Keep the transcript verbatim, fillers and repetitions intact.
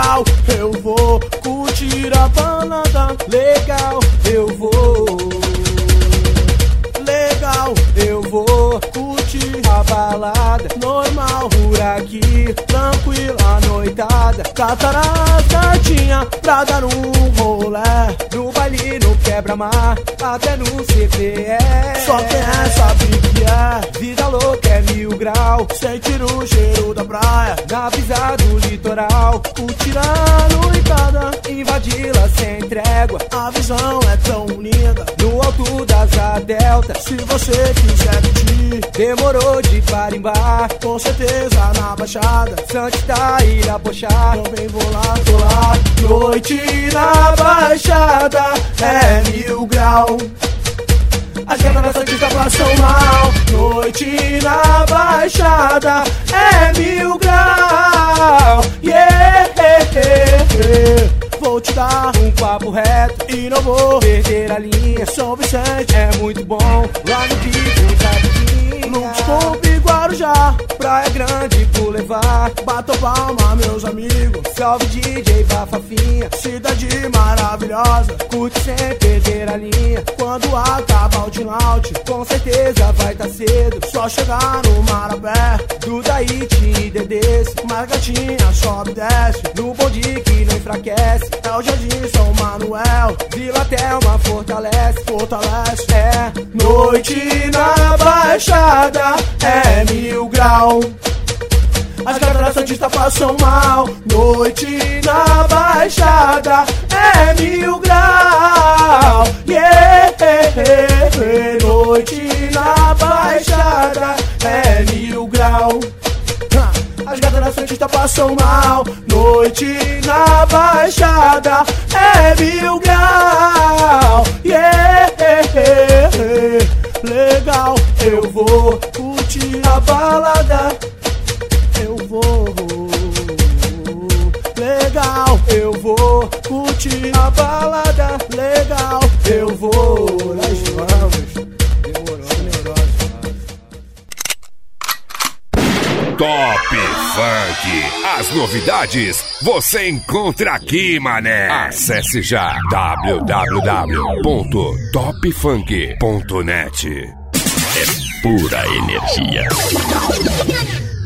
legal, eu vou curtir a balada. Legal, eu vou. Legal, eu vou curtir a balada. Normal por aqui, tranquilo a noitada. Catar as gatinha pra dar um rolê. No baile, no quebra-mar, até no C P E. Só quem é sabe que é. Vida louca é mil grau. Sentir o cheiro da praia na brisa do litoral. Curtir a noitada, invadi-la sem trégua. A visão é tão linda no alto da Asa Delta. Se você quiser curtir, demorou de carimbar. Com certeza na Baixada, Santista, Ilha Pochá. Também vou lá, tô lá. Noite na Baixada é mil grau. As gatas da Santista passam mal. Noite na Baixada é mil grau. Yeah, yeah, yeah. Vou te dar um papo reto e não vou perder a linha. São Vicente é muito bom, lá no Pico, Capitinha. Lux, Pompe, Guarujá, Praia Grande, Boulevard. Bato palma, meus amigos, salve D J Bafafinha. Cidade maravilhosa, curte sem perder a linha. Quando acabar o T-Lounge, com certeza vai tá cedo. Só chegar no Marapé, do Daíti e Dedês. Mas gatinha sobe e desce, no bonde que não enfraquece. É o Jardim São Manuel, Vila Thelma fortalece, fortalece. É noite na Baixada, é mil grau. As gatas da Santista passam mal. Noite na Baixada é mil grau. Yeah, yeah, yeah. Noite na Baixada é mil grau. As gatas da Santista passam mal. Noite na Baixada é mil grau. Yeah, yeah, yeah. Legal, eu vou curtir a balada. Eu vou. Legal, eu vou curtir a balada. Legal, eu vou. Nós vamos. Demorou, Top Funk. As novidades você encontra aqui, mané. Acesse já w w w ponto top funk ponto net. É pura energia.